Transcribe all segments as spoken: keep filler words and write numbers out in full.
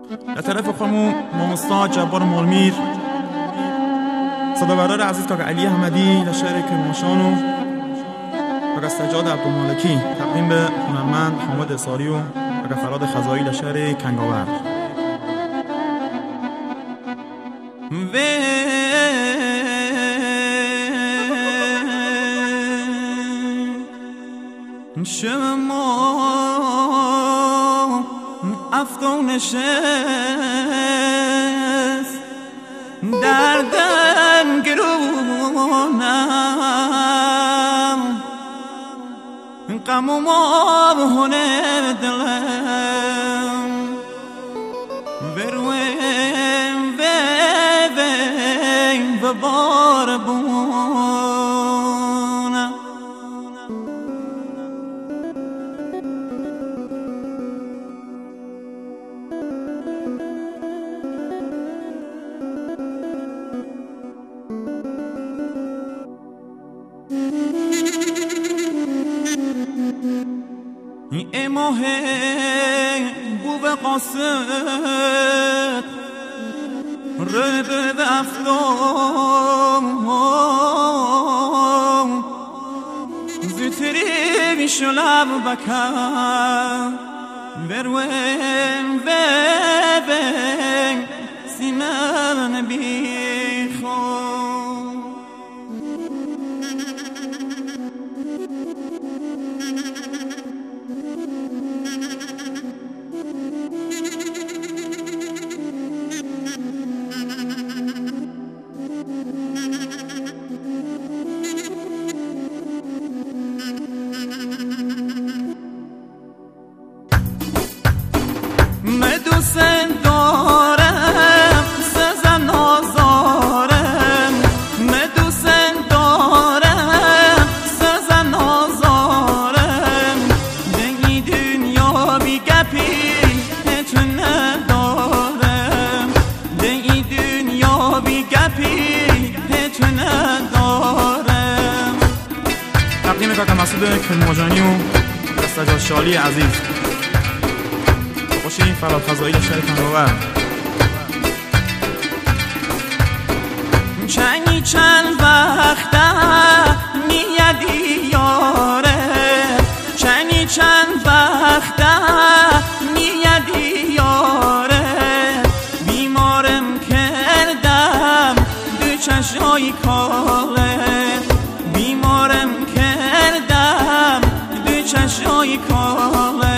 در طرف خودمون امام استاد جبار مولمیر، صدابردار عزیز کاک علی احمدی در شعر کرمانشانو و سجاد عبدالمالکی تقدیم به هنرمند حامد اساری و فراد خزایی در شعر کنگاور. شما افتون شست دردم گرونم غم و ماهونه دلم برویم ببین و بار بونم ای ماه بوب قاصد رد دفتم زیتری بیشلب بکن برویم ببین سیمن بیخون دوست دارم سزم نازارم من دوست دارم سزم نازارم دنگی دنیا بی گپی تو ندارم دنگی دنیا بی گپی تو ندارم. تقدیم کاک مسعود کرمانشانی و سجاد شالی عزیز خوشی فراد خزایی در شهر کنگاور. چنگی چند وقته میادی یاره چنگی چند وقته میادی یاره بیمارم کردم دو چشای کاله بیمارم کردم دو چشای کاله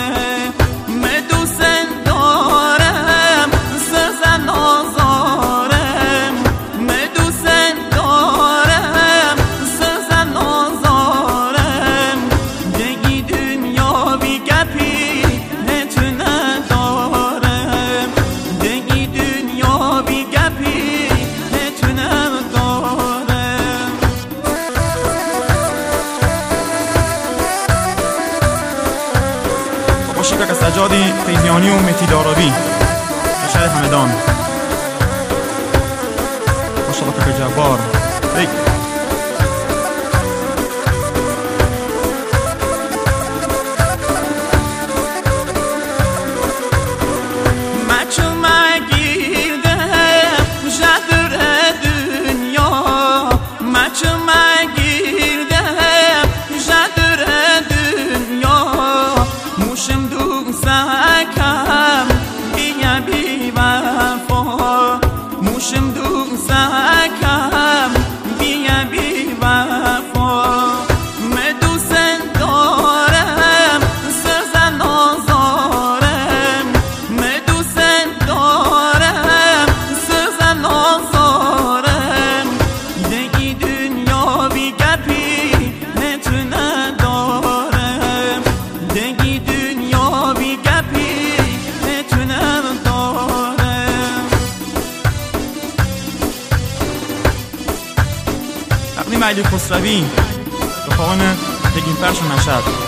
کاک سجادی تیزیانی و مهدی دارابی در شهر همدان. ماشاءالله کاک جبار ای موشم دوزکم بیا بی وفا من دوست دارم سزن نازارم من دوست دارم سزن نازارم دنگی دنیا بی گپی تو ندارم دنگی دنیا بی گپی تو ندارم. تقدیم علی خسروی به خواهان تگین فرش و مشهد.